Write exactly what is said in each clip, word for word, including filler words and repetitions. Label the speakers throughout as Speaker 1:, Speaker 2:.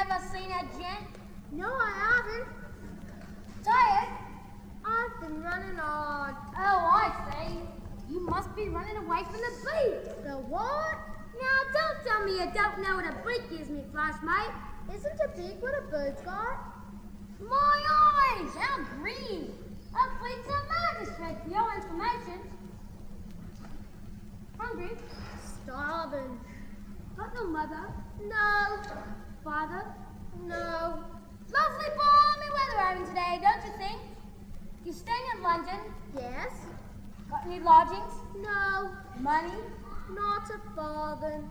Speaker 1: ever seen a gent?
Speaker 2: No, I haven't.
Speaker 1: Tired?
Speaker 2: I've been running hard.
Speaker 1: Oh, I see. You must be running away from the beak.
Speaker 2: The what?
Speaker 1: Now, don't tell me you don't know what a beak is, me flash mate.
Speaker 2: Isn't a beak what a bird's got?
Speaker 1: My eyes! How green! A beak's a magistrate for your information. Hungry?
Speaker 2: Starving.
Speaker 1: Got no mother?
Speaker 2: No.
Speaker 1: Father?
Speaker 2: No.
Speaker 1: Lovely balmy weather having today, don't you think? You staying in London?
Speaker 2: Yes.
Speaker 1: Got any lodgings?
Speaker 2: No.
Speaker 1: Money?
Speaker 2: Not a farthing.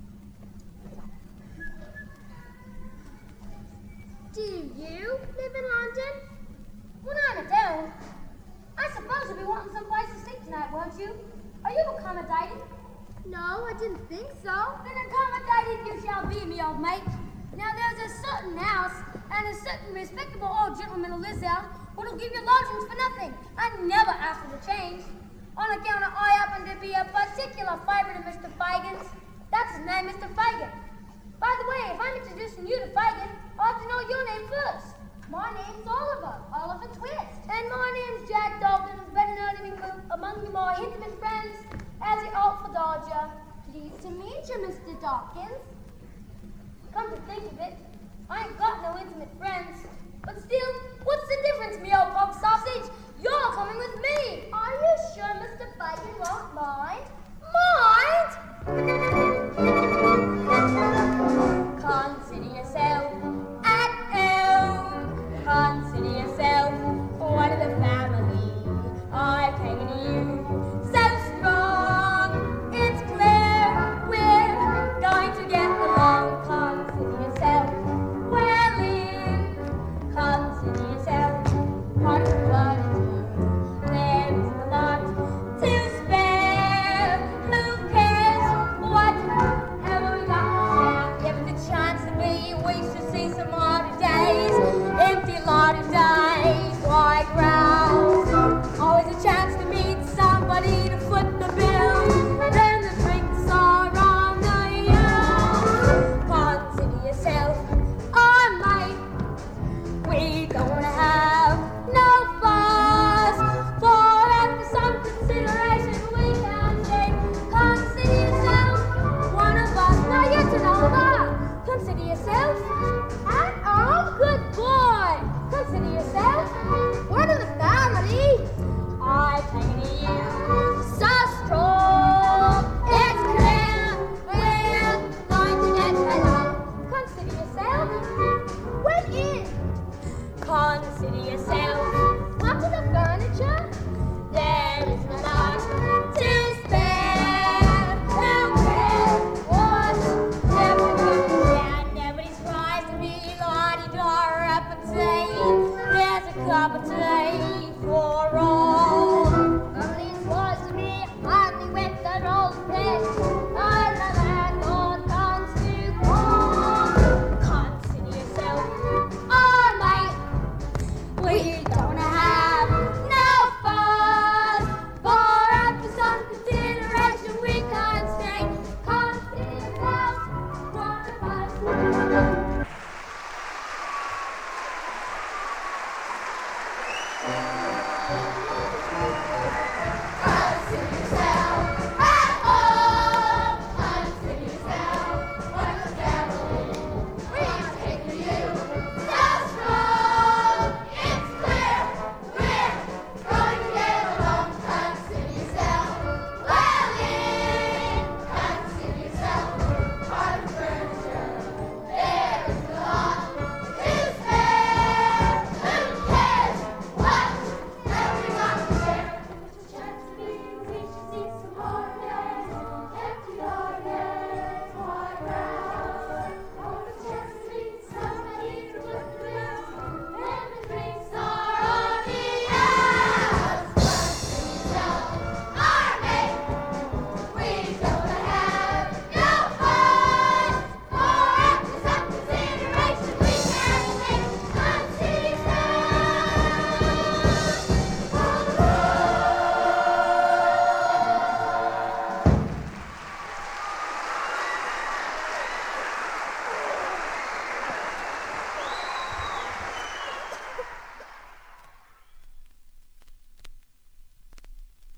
Speaker 2: Do you live in London?
Speaker 1: Well, not I don't. I suppose you'll be wanting some place to sleep tonight, won't you? Are you accommodated?
Speaker 2: No, I didn't think so.
Speaker 1: Then accommodated you shall be, me old mate. Now, there's a certain house and a certain respectable old gentleman who lives there who'll give you lodgings for nothing and never ask for the change. On account of I happen to be a particular favourite of Mister Fagin's. That's his name, Mister Fagin. By the way, if I'm introducing you to Fagin, I have to know your name first. My name's Oliver, Oliver Twist. And my name's Jack Dalton, better known among my intimate friends as the Alpha Dodger. Pleased to meet you, Mister Dawkins. Come to think of it, I ain't got no intimate friends. But still, what's the difference, me old pog sausage? You're coming with me.
Speaker 2: Are you sure Mister Fagin won't mind?
Speaker 1: Mind? Consider yourself at home. Consider yourself one of the family. I've taken you so strong. It's clear we're going to get along. Consider yourself well in. Consider yourself part of the blood. There is a lot to spare. Who cares whatever we got to share? Give us a chance to be. We should see some harder days. Empty lot of days. Why grouse? Always a chance to meet somebody to foot the bill. Then the drinks are on the hill. Consider yourself on mate. We don't have no fuss. For after some consideration we can say, consider yourself one of us. Now you're to know that. Consider yourself an oh good boy. Consider yourself one of the family. I've taken you so strong. It's clear we're going to get along. Consider yourself well in. Consider yourself up to the furniture. There is a lot to spare. Who cares what everyone can? Nobody's tries to be la-di-da up and say there's a cup of tea for all.